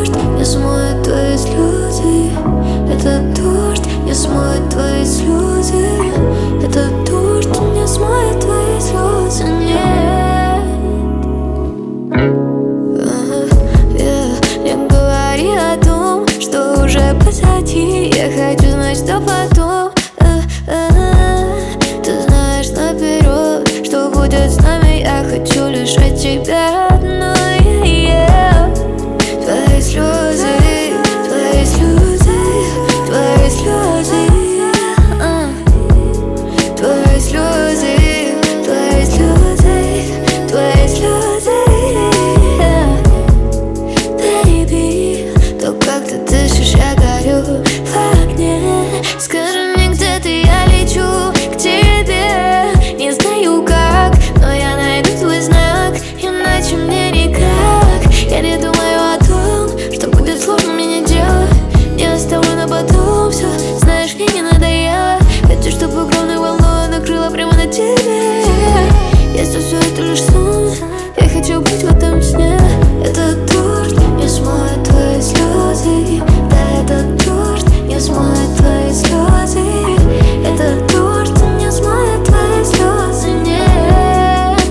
дождь не смоет твои слезы. Этот дождь не смоет твои слезы. Этот дождь не смоет твои слезы. Нет. Не говори о том, что уже позади. Я хочу знать, что потом. Ты знаешь наперед, что будет с нами. Я хочу лишь от тебя одной. Твои слезы, твои слезы, твои слезы, твои слезы, твои слезы, твои слезы. Baby, то, как ты дышишь, я горю в огне. Скажи мне, где ты, я лечу к тебе. Не знаю как, но я найду твой знак, иначе мне никак. Я не думаю о том, что будет сложно мне не делать. Не оставлю на потом все, знаешь, мне не надоело. Хочу, чтобы огромной волной накрыла прямо на тебе. Если все это лишь сон, я хочу быть в этом сне. Этот дождь не смоет твои слезы. Да, этот дождь не смоет твои слезы. Этот дождь не смоет твои слезы. Нет.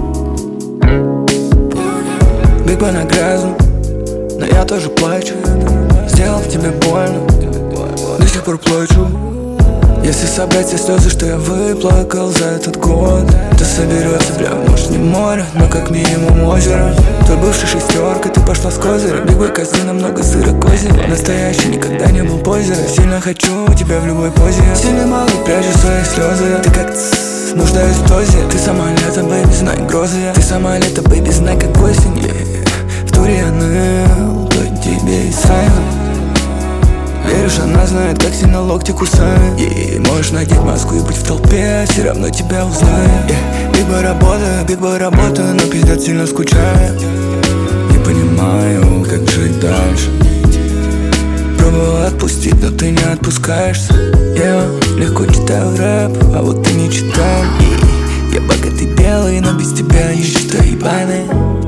Биг Бен грязно, но я тоже плачу. Сделал тебе больно, до сих пор плачу. Если собрать все слезы, что я выплакал за этот год, то соберется прям, может, не море, но как минимум озеро. Твой бывший шестерка, ты пошла с козыря. Биг Бой козы, намного сыра кози. Настоящий никогда не был позера. Сильно хочу тебя в любой позе. Сильно мало прячу свои слезы. Ты как нуждаюсь в дозе. Ты сама лето, бэйби, знай грозы. Ты сама лето, бэйби, знай как осень. В туре я ныл, то тебе и сайну. Веришь, она знает, как сильно локти кусают. Можешь надеть маску и быть в толпе, все равно тебя узнают. Биг Бой работаю, но пиздец сильно скучаю. Не понимаю, как жить дальше. Пробовал отпустить, но ты не отпускаешься. Я легко читаю рэп, а вот ты не читай. Я богатый белый, но без тебя я считаю ебаный.